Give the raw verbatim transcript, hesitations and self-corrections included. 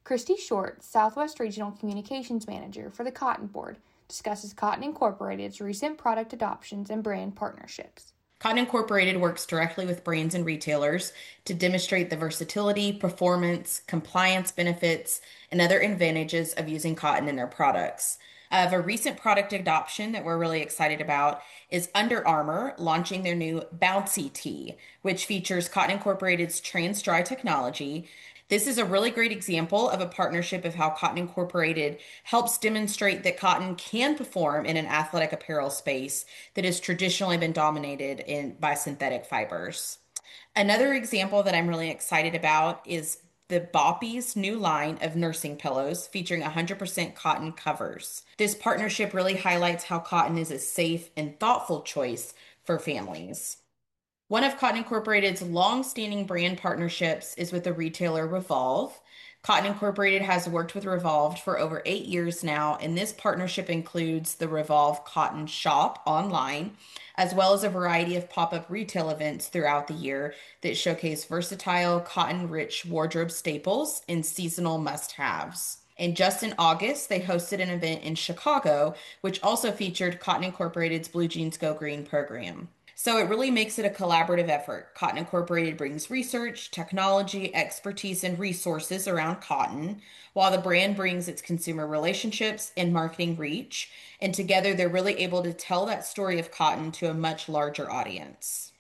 Christy Short, Southwest Regional Communications Manager for the Cotton Board, discusses Cotton Incorporated's recent product adoptions and brand partnerships. Cotton Incorporated works directly with brands and retailers to demonstrate the versatility, performance, compliance benefits, and other advantages of using cotton in their products. Of a recent product adoption that we're really excited about is Under Armour launching their new Bouncy Tee, which features Cotton Incorporated's Trans Dry technology. This is a really great example of a partnership of how Cotton Incorporated helps demonstrate that cotton can perform in an athletic apparel space that has traditionally been dominated in by synthetic fibers. Another example that I'm really excited about is the Boppy's new line of nursing pillows featuring one hundred percent cotton covers. This partnership really highlights how cotton is a safe and thoughtful choice for families. One of Cotton Incorporated's long-standing brand partnerships is with the retailer Revolve. Cotton Incorporated has worked with Revolve for over eight years now, and this partnership includes the Revolve Cotton Shop online, as well as a variety of pop-up retail events throughout the year that showcase versatile, cotton-rich wardrobe staples and seasonal must-haves. And just in August, they hosted an event in Chicago, which also featured Cotton Incorporated's Blue Jeans Go Green program. So it really makes it a collaborative effort. Cotton Incorporated brings research, technology, expertise, and resources around cotton, while the brand brings its consumer relationships and marketing reach. And together, they're really able to tell that story of cotton to a much larger audience.